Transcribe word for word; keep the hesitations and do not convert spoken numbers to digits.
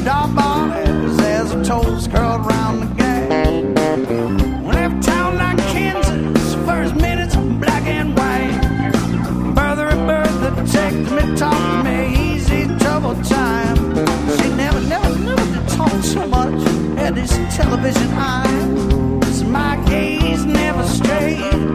dog bars as the toes curled round the gate. We left town like Kansas, first minutes black and white. Bertha and Bertha text me, talk to me, easy trouble time. She never, never, never did talk so much, had this television eye. So my gaze never strayed